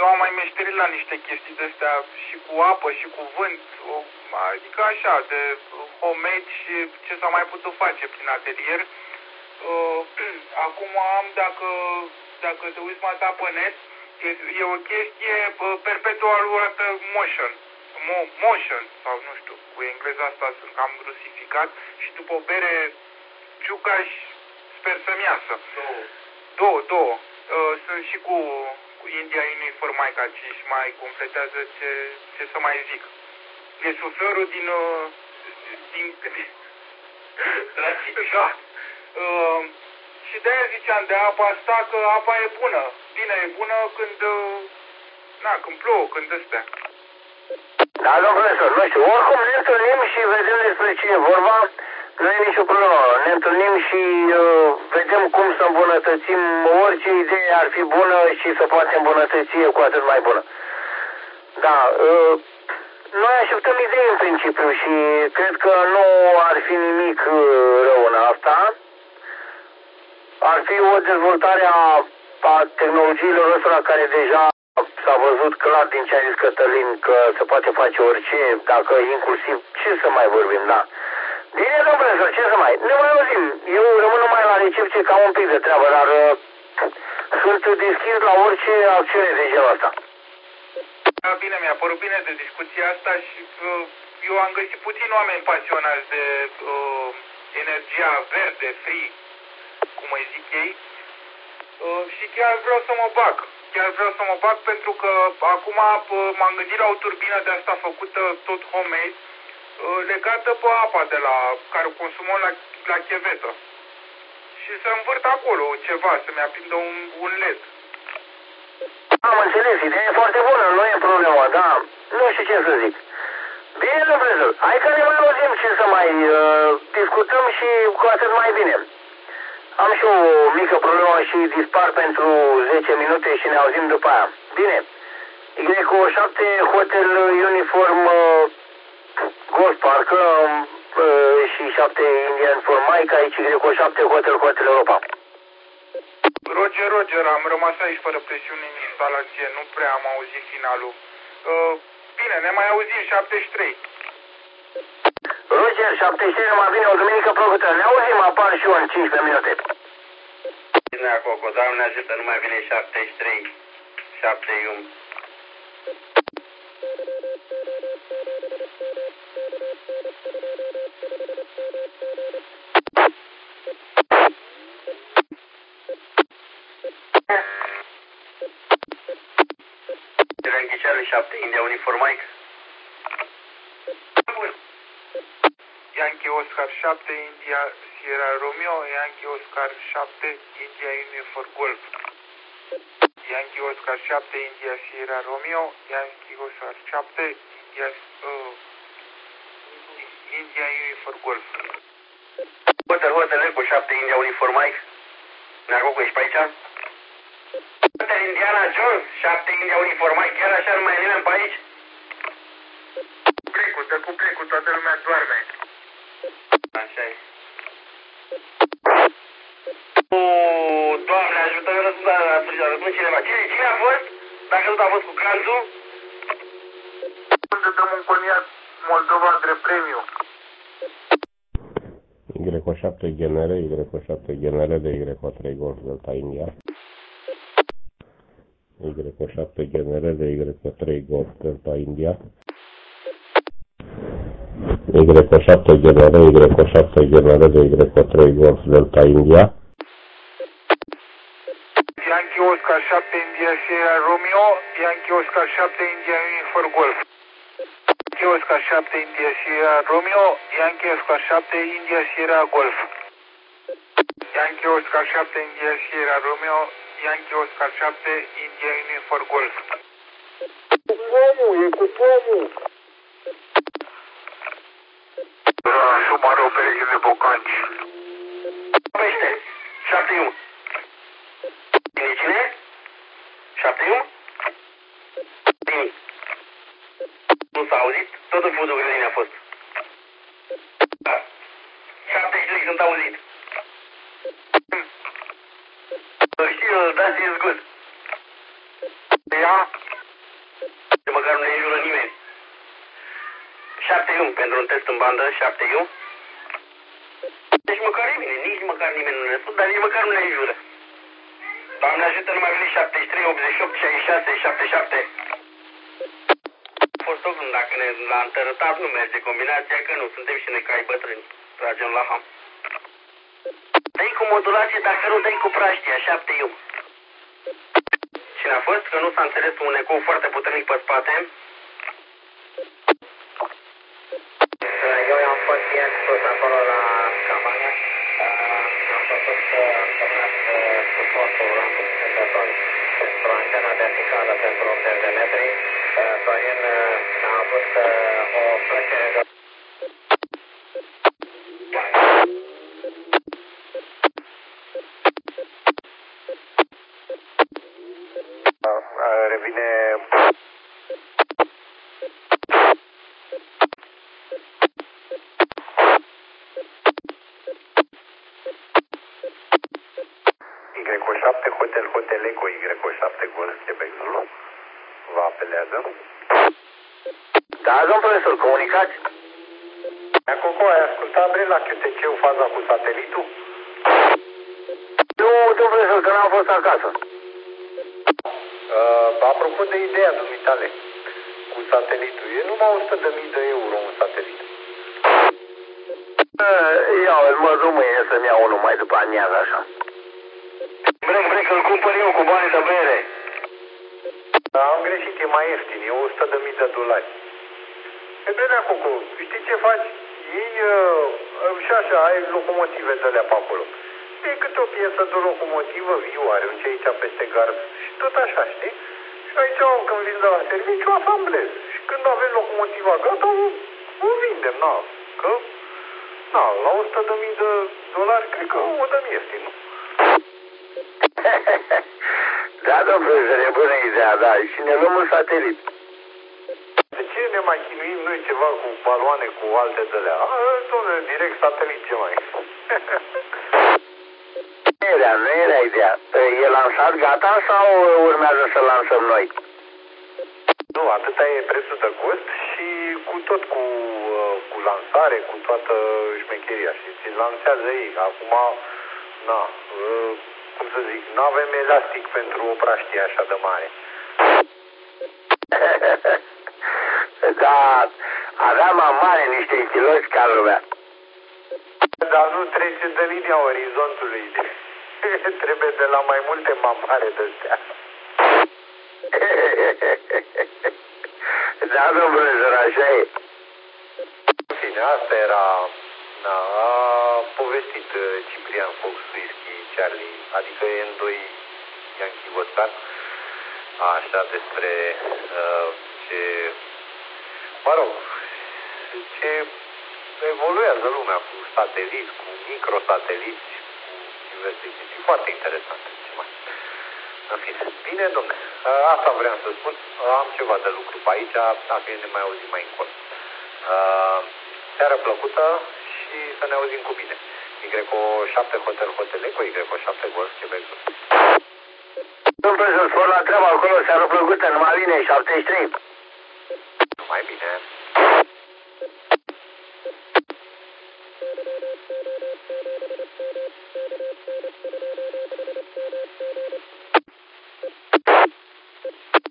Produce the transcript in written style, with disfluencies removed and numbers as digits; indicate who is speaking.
Speaker 1: eu am mai meșterit la niște chestii de-astea și cu apă și cu vânt, adică așa, de homemade și ce s-a mai putut face prin atelier. Acum am, dacă te uiți mai pe net, e o chestie perpetual motion. Motion, sau nu știu, cu engleza asta sunt cam rusificat, și după o bere ciucaș, sper să-mi iasă. Două. Sunt și cu India Inu for Maica, ce și mai completează ce să mai zic. E suflorul din da. Și de-aia ziceam de apa asta, că apa e bună. Bine, e bună când plouă, când astea.
Speaker 2: Da, domnul profesor, nu știu, oricum ne întâlnim și vedem despre ce e vorba, nu e nicio problemă, ne întâlnim și vedem cum să îmbunătățim, orice idee ar fi bună și să poate îmbunătăți, e cu atât mai bună. Da, noi așteptăm idei în principiu și cred că nu ar fi nimic rău în asta. Ar fi o dezvoltare a tehnologiilor ăstora care deja s-a văzut clar din ce a zis Cătălin că se poate face orice, dacă inclusiv ce să mai vorbim, da. Bine, domnul profesor, ce să mai... Ne mai auzim. Eu rămân numai la recepție ca un pic de treabă, dar sunt deschis la orice acțiune de genul ăsta.
Speaker 1: Da, bine, mi-a părut bine de discuția asta și eu am găsit puțini oameni pasionați de energia verde, free, cum îi zic ei, și chiar vreau să mă bag. Pentru că acum m-am gândit la o turbină de asta făcută tot homemade, legată pe apa de la care o consumăm la chevetă. Și să învârt acolo ceva, să-mi aprindă un LED.
Speaker 2: Am înțeles, ideea e foarte bună, nu e problemă, da. Nu știu ce să zic. Bine, domnul profesor, hai că ne mai auzim ce să mai discutăm și cu atât mai bine. Am și o mică problemă și dispar pentru 10 minute și ne auzim după aia. Bine. Y7 Hotel Uniform Golf Park și 7 Indian for Mike, aici Y7 Hotel Europa.
Speaker 1: Roger, am rămas aici fără presiune în instalație, nu prea am auzit finalul. Bine, ne mai auzim 73.
Speaker 2: Roger, 73, numai bine, o duminică plăcută. Ne auzim, apar și eu în 15 minute.
Speaker 3: Bine, acolo, Doamne ajută, nu mai vine 73, 71. Ghicearul 7, India Uniform Mike.
Speaker 1: Yankee Oscar 7, India Sierra Romeo, Yankee Oscar 7, India Uniform Golf. Yankee Oscar 7, India Sierra Romeo, Yankee Oscar 7, India Uniform Golf.
Speaker 3: Hotel cu 7, India Uniform Mike. Narcocu, ești pe aici? Hotel Indiana Jones, 7, India Uniform Mike. Chiar așa nu mai e nimeni pe aici?
Speaker 1: Cu plecul, toată lumea doarme.
Speaker 3: Așa e. Doamne ajută, răspund cineva. Cine a fost? Dacă tot a fost cu cazul?
Speaker 1: Unde dăm un coniac Moldova drept premiu?
Speaker 4: Y7 GNR, Y7 GNR de Y3 Golf Delta India. Y7 GNR de Y3 Golf Delta India. Y7 GNR, Y7 GNR de Y3 Golf Delta India.
Speaker 1: Yankee Oscar 7 India Sierra Romeo, Yankee Oscar 7 India Uniform Golf. Yankee Oscar 7 India Sierra Romeo, Yankee Oscar 7 India Sierra Golf. Yankee Oscar 7 India Sierra Romeo, Yankee Oscar 7 India Uniform Golf.
Speaker 2: E cu pomul.
Speaker 1: Subaru pereche de bocanci.
Speaker 3: Pește, 71. Cine? 71? Nimic. Nu s-a auzit? Tot în fundul grădinii a fost. Da. 73 sunt auzit. Știu, that is good.
Speaker 1: Yeah?
Speaker 3: Măcar nu ne înjură nimeni. 7-1 pentru un test în bandă, 7-1. Deci măcar e bine, nici măcar nimeni nu ne spune, dar nici măcar nu ne înjură. Doamne ajută, numai venit 73, 88, 66, 77. A fost o gând, dacă ne l-a întărătat nu merge combinația, că nu, suntem și noi cai bătrâni. Tragem la ham. Dă-i cu modulație, dacă nu dă-i cu praștia, 7-1. Cine a fost? Că nu s-a înțeles, un ecou foarte puternic pe spate.
Speaker 2: Eu i-am fost ieri sus acolo la cabană. Am făcut suportul la susținător pentru antena verticală pentru 80 de metri. Sorin a avut o plăcere de... Revine... Y7 Hotel Eco Y7 Golf Quebec Zulu. Vă apelează. Da, domn profesor, comunicați. Acolo, ai ascultat, Bre, la QTC-ul faza cu satelitul? Nu, domn profesor, că n-am fost acasă. Apropo de ideea dumitale cu satelitul, e numai 100.000 de euro un satelit. Mă duc mâine să-mi iau unul mai după amiază, așa. Vrei că-l cumpăr eu cu bani de bere. Am greșit, e mai ieftin, e 100.000 de dolari. E bine, Cucu, știi ce faci? Ei, și așa, ai locomotive de alea pe acolo. E câte o piesă de locomotivă viu are un ce aici peste gard și tot așa, știi? Și aici, când vin de la serviciu, asamblez. Și când avem locomotiva gata, o vindem, na. Că, na, la 100.000 de dolari, cred că o dăm ieftin, nu? Da, domnule, e bună ideea, da, și ne luăm un satelit. De ce ne mai chinuim noi ceva cu baloane, cu alte de-alea? Domnule, direct satelit, ce mai? Nu era ideea. E lansat gata sau urmează să lansăm noi? Nu, atâta e prețul de cost și cu tot cu lansare, cu toată șmecheria. Și ți lansează ei. Acum, na, cum să zic, nu avem elastic pentru o praștie așa de mare. Da, aveam mare niște chiloți ca lumea. Dar nu trece de linia orizontului. Trebuie de la mai multe mamare de-astea. Da, domnule, așa e. În fine, asta era... a povestit Ciprian Fox, Whisky, Charlie, adică N2 Yankee Vodka, așa despre ce, mă rog, ce evoluează lumea cu sateliți, cu microsateliți, cu diverse chestii foarte interesante. În fine, bine, domne, asta vreau să spun, am ceva de lucru pe aici, dacă ne mai auzim mai încolo. Seară plăcută și să ne auzim cu bine. Y7 Hotel Eco, Y7 Golf Quebec. Domnul profesor, spor la treabă acolo, seară plăcută, numai bine, 73. Mai bine.